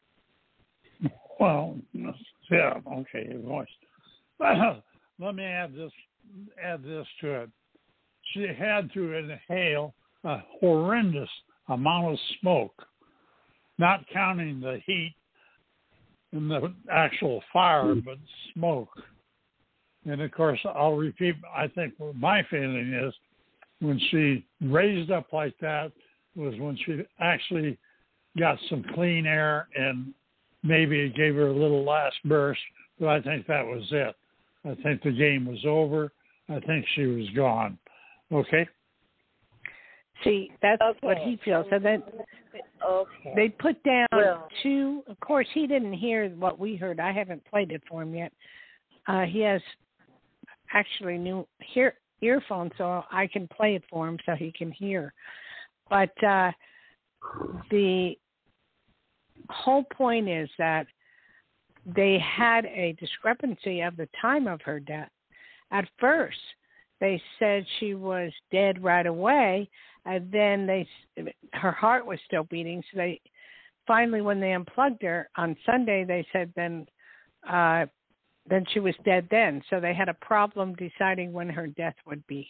Well, yeah, okay, voice. Let me add this add this to it. She had to inhale a horrendous amount of smoke, not counting the heat and the actual fire, but smoke. And of course, I'll repeat, I think what my feeling is when she raised up like that was when she actually got some clean air and maybe it gave her a little last burst, but I think that was it. I think the game was over. I think she was gone. Okay? See, that's Okay. what he feels. So then Okay. they put down Well- two. Of course, he didn't hear what we heard. I haven't played it for him yet. Uh, he has actually new hear, earphones, so I can play it for him so he can hear. But uh, the whole point is that they had a discrepancy of the time of her death. At first, they said she was dead right away, and then they her heart was still beating. So they finally, when they unplugged her on Sunday, they said then uh, then she was dead then. So they had a problem deciding when her death would be.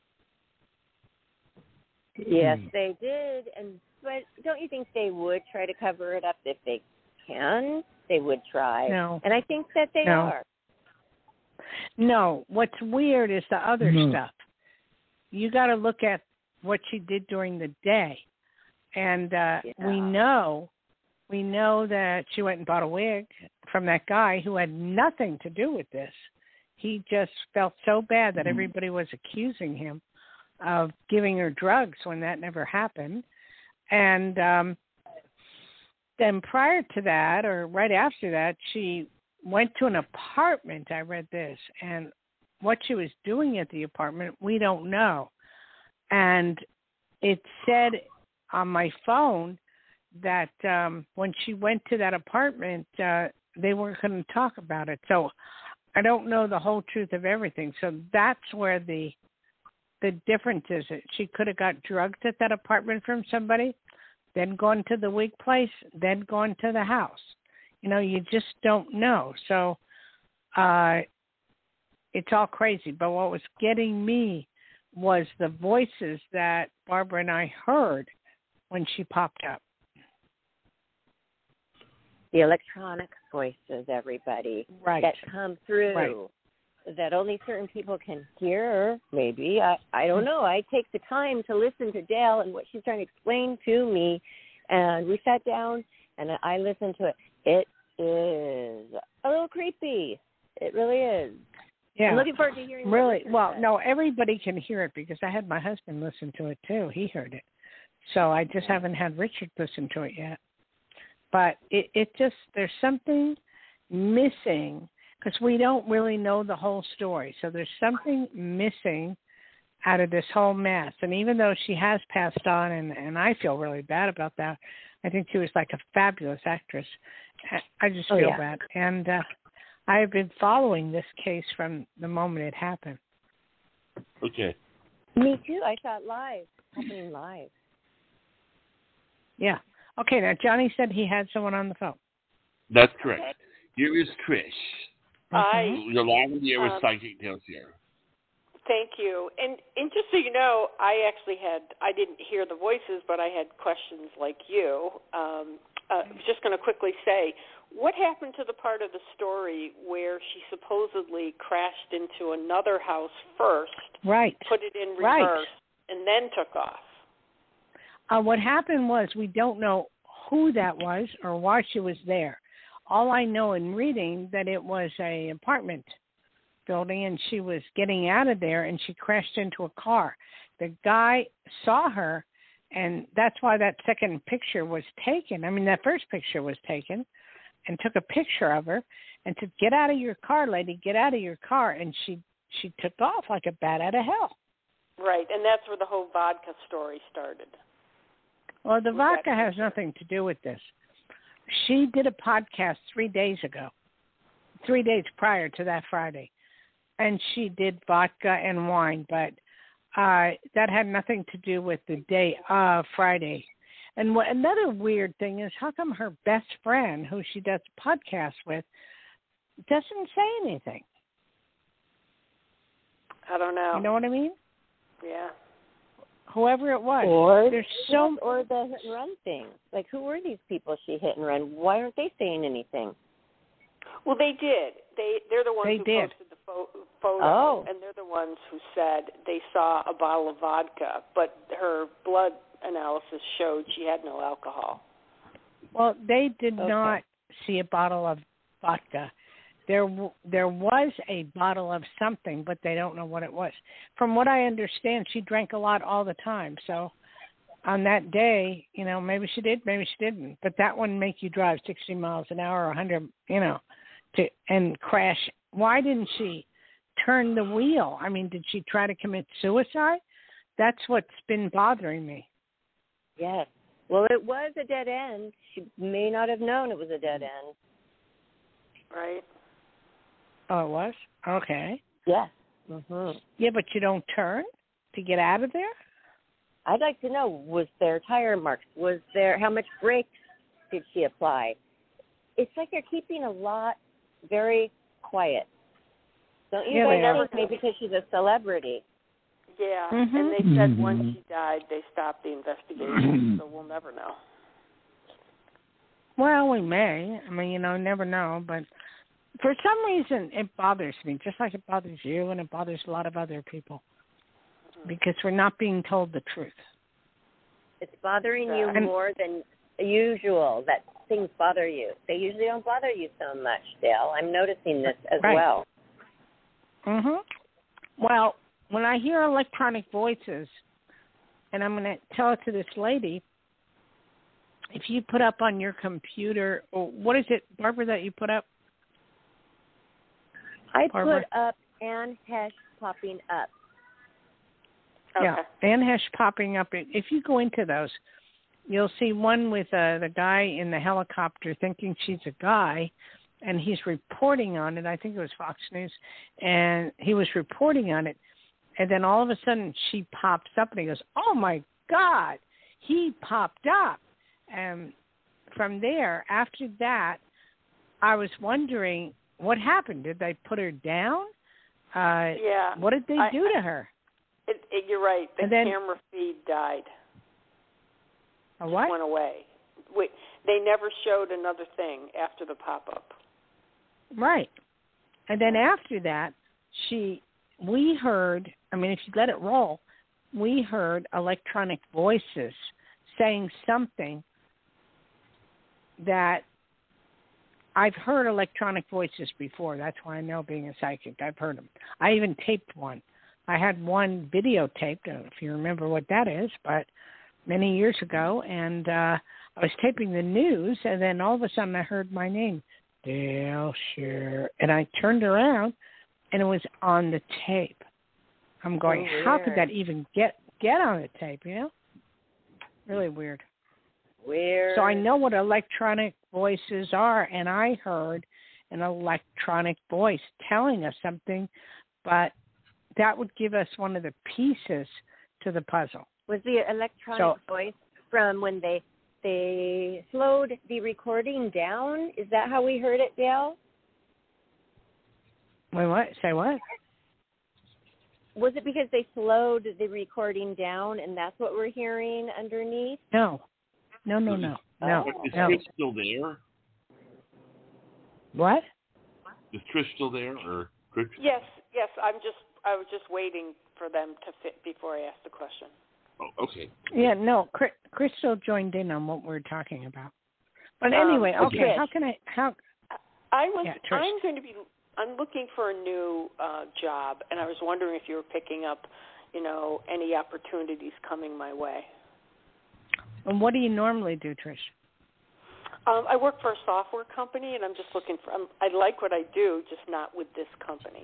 Yes, they did, and but don't you think they would try to cover it up if they can? They would try. No. And I think that they no. are. No. What's weird is the other No. stuff. You got to look at what she did during the day. And uh, Yeah. we know we know that she went and bought a wig from that guy who had nothing to do with this. He just felt so bad that everybody was accusing him of giving her drugs when that never happened. And um, then prior to that, or right after that, she went to an apartment. I read this. And what she was doing at the apartment, we don't know. And it said on my phone that um, when she went to that apartment, uh, they weren't going to talk about it. So I don't know the whole truth of everything. So that's where the the difference is. She could have got drugs at that apartment from somebody, then gone to the wig place, then gone to the house. You know, you just don't know. So uh, it's all crazy. But what was getting me was the voices that Barbara and I heard when she popped up. The electronic voices, everybody, Right. that come through. Right. That only certain people can hear, maybe. I, I don't know. I take the time to listen to Dale and what she's trying to explain to me. And we sat down and I listened to it. It is a little creepy. It really is. Yeah. I'm looking forward to hearing what Really? Richard Well, says. no, everybody can hear it because I had my husband listen to it too. He heard it. So I just haven't had Richard listen to it yet. But it, it just, there's something missing because we don't really know the whole story. So there's something missing out of this whole mess. And even though she has passed on, and, and I feel really bad about that, I think she was like a fabulous actress. I just Oh, feel yeah. bad. And uh, I have been following this case from the moment it happened. Okay. Me too. I saw it live, happening live. Yeah. Okay, now Johnny said he had someone on the phone. That's correct. Here is Trish. I You're live in the air with Um, Psychic Tales here. thank you. And and just so you know, I actually had I didn't hear the voices, but I had questions like you. Um, uh, I was just going to quickly say, what happened to the part of the story where she supposedly crashed into another house first, Right. put it in Right. reverse, and then took off? Uh, what happened was we don't know who that was or why she was there. All I know in reading that it was a apartment building and she was getting out of there and she crashed into a car. The guy saw her, and that's why that second picture was taken. I mean, that first picture was taken and took a picture of her and said, "Get out of your car, lady, get out of your car." And she, she took off like a bat out of hell. Right, and that's where the whole vodka story started. Well, the With that vodka has picture. nothing to do with this. She did a podcast three days ago, three days prior to that Friday, and she did vodka and wine, but uh, that had nothing to do with the day of Friday. And what, another weird thing is, how come her best friend, who she does a podcast with, doesn't say anything? I don't know. You know what I mean? Yeah. Whoever it was. Or There's so or the hit and run thing. Like, who were these people she hit and run? Why aren't they saying anything? Well, they did. They they're the ones They who did. posted the pho- photo, Oh. and they're the ones who said they saw a bottle of vodka, but her blood analysis showed she had no alcohol. Well, they did Okay. not see a bottle of vodka. There, w- there was a bottle of something, but they don't know what it was. From what I understand, she drank a lot all the time. So, on that day, you know, maybe she did, maybe she didn't. But that wouldn't make you drive sixty miles an hour or one hundred, you know, to and crash why didn't she turn the wheel? I mean, did she try to commit suicide? That's what's been bothering me. Yes. Well, it was a dead end. She may not have known it was a dead end. Right. Oh, it was? Okay. Yes. Mm-hmm. Yeah, but you don't turn to get out of there? I'd like to know, was there tire marks? Was there, how much brakes did she apply? It's like they're keeping a lot very quiet. Don't you Yeah, guys think maybe because she's a celebrity? Yeah, Mm-hmm. and they said mm-hmm. once she died, they stopped the investigation, so we'll never know. Well, we may. I mean, you know, never know. But for some reason, it bothers me, just like it bothers you, and it bothers a lot of other people, mm-hmm. because we're not being told the truth. It's bothering you and, more than usual, that things bother you. They usually don't bother you so much, Dale. I'm noticing this as right. well. Mm-hmm. Well, when I hear electronic voices, and I'm going to tell it to this lady, if you put up on your computer, or what is it, Barbara, that you put up? I Barbara? put up Anne Hesh popping up. Okay. Yeah, Anne Hesh popping up. If you go into those, you'll see one with uh, the guy in the helicopter thinking she's a guy, and he's reporting on it. I think it was Fox News, and he was reporting on it. And then all of a sudden she pops up, and he goes, oh, my God, he popped up. And from there, after that, I was wondering what happened. Did they put her down? Uh, yeah. What did they I, do to her? It, it, you're right. The then, camera feed died. A what? Went away. Wait, they never showed another thing after the pop-up. Right. And then after that, she, we heard, I mean, if you let it roll, we heard electronic voices saying something that I've heard electronic voices before. That's why I know, being a psychic. I've heard them. I even taped one. I had one videotaped, if you remember what that is, but many years ago, and uh, I was taping the news, and then all of a sudden I heard my name, Dale Scherer, and I turned around, and it was on the tape. I'm going, oh, how could that even get get on the tape, you know? Really weird. Weird. So I know what electronic voices are, and I heard an electronic voice telling us something, but that would give us one of the pieces to the puzzle. Was the electronic so, voice from when they they slowed the recording down? Is that how we heard it, Dale? Wait, what? Say what? Was it because they slowed the recording down, and that's what we're hearing underneath? No. No, no, no. No. Is no. Trish still there? What? Is Trish still there? Or Trish? Yes, yes. I'm just. I was just waiting for them to fit before I asked the question. Oh, okay. Yeah, no. Crystal joined in on what we we're talking about. But Um, anyway, okay. Trish. How can I? How? I was. Yeah, Trish. I'm going to be. I'm looking for a new uh, job, and I was wondering if you were picking up, you know, any opportunities coming my way. And what do you normally do, Trish? Um, I work for a software company, and I'm just looking for. I'm, I like what I do, just not with this company.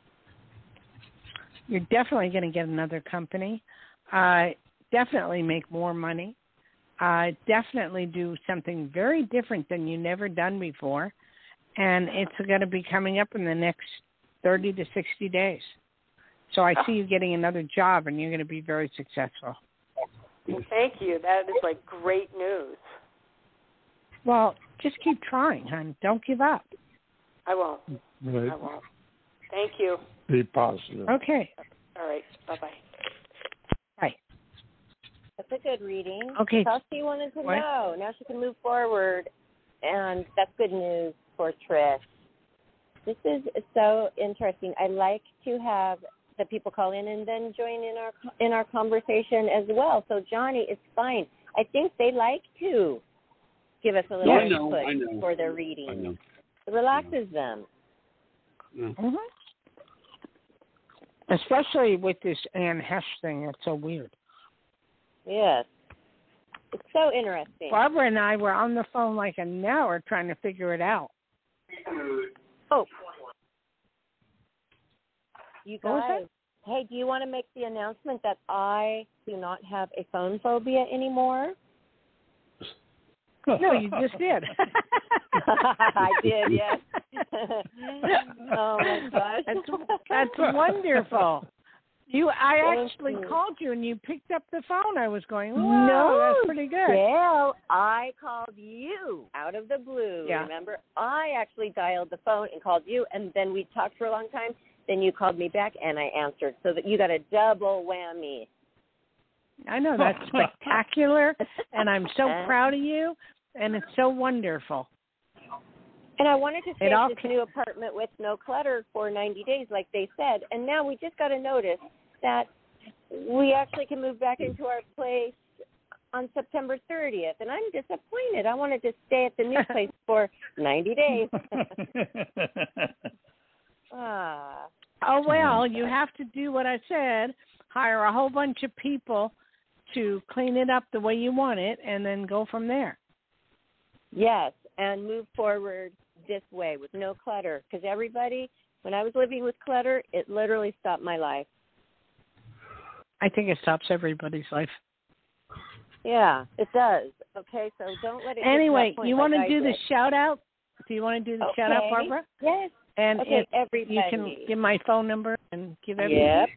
You're definitely going to get another company. Uh, definitely make more money. Uh, definitely do something very different than you never done before. And it's going to be coming up in the next thirty to sixty days. So I see you getting another job, and you're going to be very successful. Thank you. That is like great news. Well, just keep trying, hon. Don't give up. I won't. Right. I won't. Thank you. Be positive. Okay. All right. Bye-bye. Bye. That's a good reading. Okay. That's all she wanted to What? know. Now she can move forward, and that's good news for Trish. This is so interesting. I like to have the people call in and then join in our in our conversation as well. So Johnny, it's fine. I think they like to give us a little Yeah, I know, input I know. for their I reading. know. It relaxes them. Yeah. Mm-hmm. Especially with this Anne Hesh thing. It's so weird. Yes. It's so interesting. Barbara and I were on the phone like an hour trying to figure it out. Oh. You What was guys, hey, do you want to make the announcement that I do not have a phone phobia anymore? No, you just did. I did, yes. Oh my gosh, that's, that's wonderful. You, I Thank actually you. called you and you picked up the phone. I was going, wow, no, that's pretty good. Dale, I called you out of the blue. Yeah. Remember, I actually dialed the phone and called you, and then we talked for a long time. Then you called me back, and I answered, so that you got a double whammy. I know, that's spectacular, and I'm so proud of you, and it's so wonderful. And I wanted to stay It at all this ca- new apartment with no clutter for ninety days, like they said. And now we just got a notice that we actually can move back into our place on September thirtieth. And I'm disappointed. I wanted to stay at the new place for ninety days. ah. Oh, well, you have to do what I said, hire a whole bunch of people to clean it up the way you want it, and then go from there. Yes, and move forward this way with no clutter. Because everybody, when I was living with clutter, it literally stopped my life. I think it stops everybody's life. Yeah, it does. Okay, so don't let it Anyway, get to that point you want like to I do the did. shout out? Do you want to do the shout out, Okay. Barbara? Yes. And Okay, if everybody. you can give my phone number and give everything. Yep,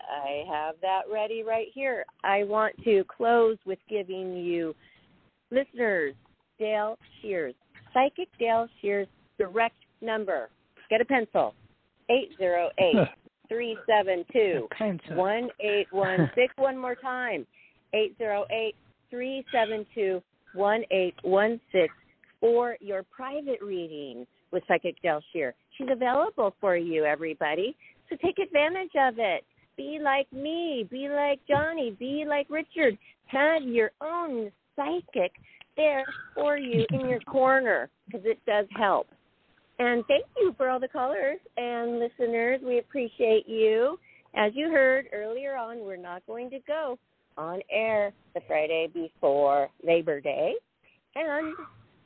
I have that ready right here. I want to close with giving you listeners Dale Shears, Psychic Dale Shears direct number. Get a pencil. eight zero eight, three seven two, one eight one six. One more time. eight zero eight, three seven two, one eight one six for your private reading with Psychic Dale Shear. She's available for you, everybody. So take advantage of it. Be like me. Be like Johnny. Be like Richard. Have your own psychic there for you in your corner, because it does help. And thank you for all the callers and listeners. We appreciate you. As you heard earlier on, we're not going to go on air the Friday before Labor Day. And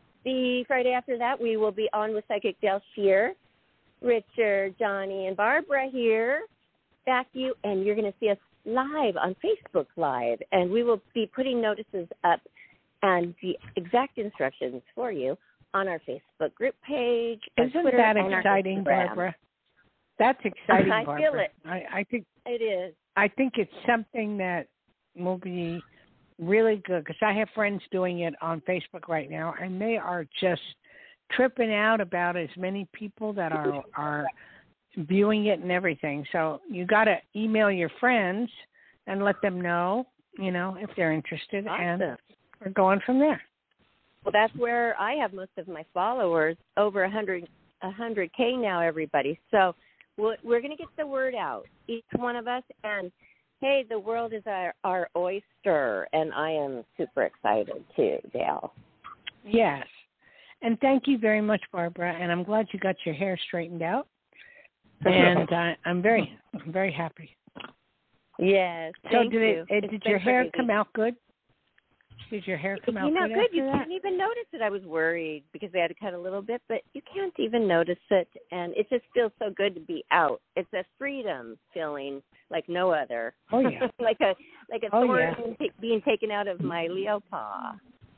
the Friday after that, we will be on with Psychic Dale Shear, Richard, Johnny, and Barbara here. Back you, and you're going to see us live on Facebook Live. And we will be putting notices up and the exact instructions for you on our Facebook group page. Isn't Twitter, that and exciting, Instagram. Barbara? That's exciting, I Barbara. feel it. I, I think it is. I think it's something that will be really good, because I have friends doing it on Facebook right now, and they are just tripping out about as many people that are are viewing it and everything. So you got to email your friends and let them know, you know, if they're interested, Awesome. and we're going from there. Well, that's where I have most of my followers, over one hundred, one hundred K now, everybody. So we're, we're going to get the word out, each one of us. And, hey, the world is our, our oyster, and I am super excited too, Dale. Yes. And thank you very much, Barbara. And I'm glad you got your hair straightened out. And uh, I'm very, I'm very happy. Yes. So thank did you. it? it It's did been your hair crazy. come out good? Did your hair come It out came out good? good. after You that? couldn't even notice it. I was worried because they had to cut a little bit, but you can't even notice it. And it just feels so good to be out. It's a freedom feeling like no other. Oh, yeah. like a like a Oh, thorn yeah. being ta- being taken out of my Leo paw.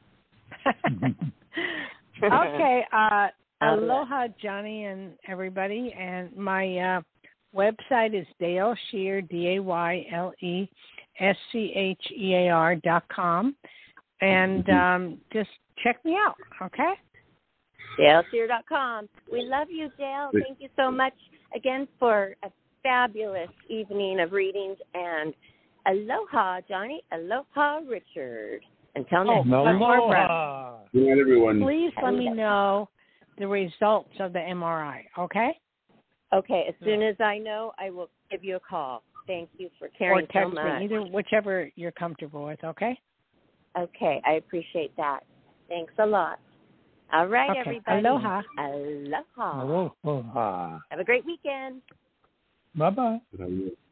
Okay. Uh, Um, aloha, Johnny and everybody. And my uh, website is Dale Shear, D A Y L E S C H E A R dot com. And um, just check me out, okay? Dale Shear dot com. We love you, Dale. Thank you so much again for a fabulous evening of readings. And aloha, Johnny. Aloha, Richard. Until next Oh, time. Aloha. Good night, everyone. Please let me know the results of the M R I, okay? Okay, as soon as I know, I will give you a call. Thank you for Or caring so text much. me, either whichever you're comfortable with, okay? Okay, I appreciate that. Thanks a lot. All right, Okay, everybody. aloha. Aloha. Aloha. Have a great weekend. Bye-bye. Good night.